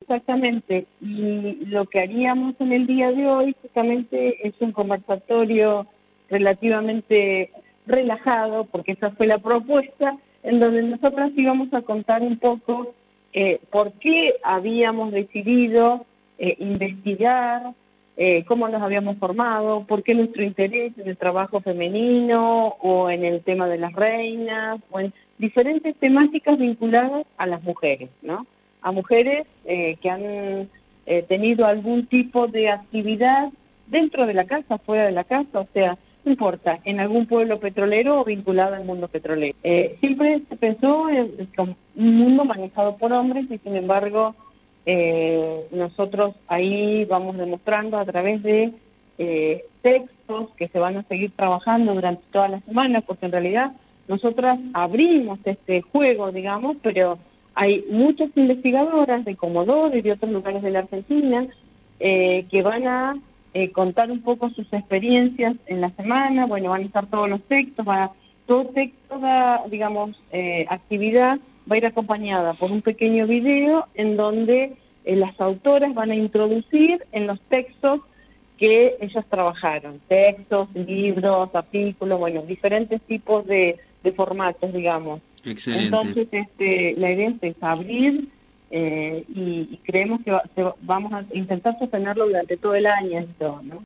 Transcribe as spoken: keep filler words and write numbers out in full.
exactamente. Y lo que haríamos en el día de hoy justamente es un conversatorio relativamente relajado, porque esa fue la propuesta, en donde nosotras íbamos a contar un poco eh, por qué habíamos decidido eh, investigar, eh, cómo nos habíamos formado, por qué nuestro interés en el trabajo femenino o en el tema de las reinas, o en diferentes temáticas vinculadas a las mujeres, ¿no? A mujeres eh, que han eh, tenido algún tipo de actividad dentro de la casa, fuera de la casa, o sea, no importa, en algún pueblo petrolero o vinculado al mundo petrolero. Eh, siempre se pensó en, en un mundo manejado por hombres y sin embargo eh, nosotros ahí vamos demostrando a través de eh, textos que se van a seguir trabajando durante toda la semana, porque en realidad nosotras abrimos este juego, digamos, pero hay muchas investigadoras de Comodoro y de otros lugares de la Argentina eh, que van a eh, contar un poco sus experiencias en la semana. Bueno, van a estar todos los textos, van a, todo texto, toda, digamos, eh, actividad va a ir acompañada por un pequeño video en donde eh, las autoras van a introducir en los textos que ellas trabajaron, textos, libros, artículos, bueno, diferentes tipos de, de formatos, digamos. Excelente. Entonces, este, la idea es abrir eh, y, y creemos que va, se, vamos a intentar sostenerlo durante todo el año esto, ¿no?